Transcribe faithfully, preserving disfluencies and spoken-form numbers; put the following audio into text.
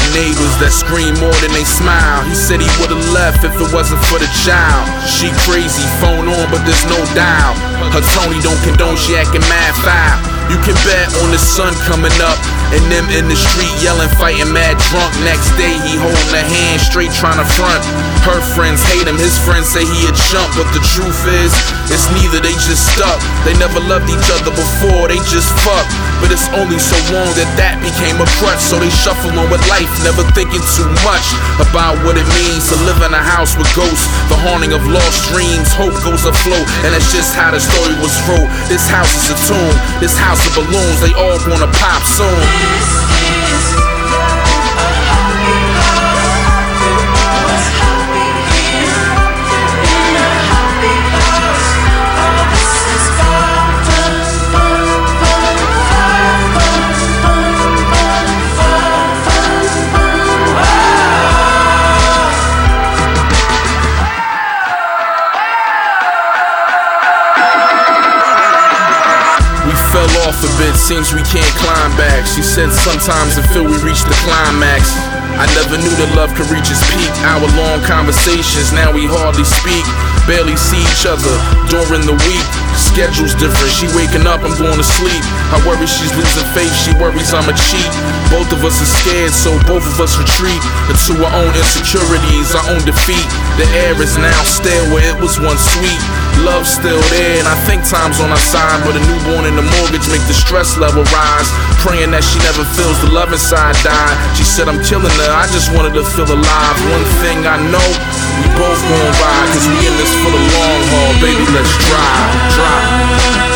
neighbors that scream more than they smile. He said he would've left if it wasn't for the child. She crazy, phone on but there's no dial. Her Tony don't condone, she acting mad foul. You can bet on the sun coming up and them in the street yelling, fighting mad drunk. Next day he holding her hand straight trying to front. Her friends hate him, his friends say he a chump. But the truth is, it's neither, they just stuck. They never loved each other before, they just fucked. But it's only so long that that became a crutch. So they shuffle on with life, never thinking too much about what it means to live in a house with ghosts. The haunting of lost dreams, hope goes afloat. And that's just how the story was wrote. This house is a tomb, this house of balloons, they all gonna pop soon. This is fell off a bit, seems we can't climb back. She said sometimes it feel we reach the climax. I never knew that love could reach its peak. Hour long conversations, now we hardly speak. Barely see each other during the week. Schedule's different, she waking up, I'm going to sleep. I worry she's losing faith, she worries I'm a cheat. Both of us are scared, so both of us retreat into our own insecurities, our own defeat. The air is now stale where it was once sweet. Love's still there, and I think time's on our side. But a newborn and a mortgage make the stress level rise. Praying that she never feels the love inside die. She said I'm killing her, I just wanted to feel alive. One thing I know, we both gon' ride, cause we in this for the long haul. Baby, let's drive, drive.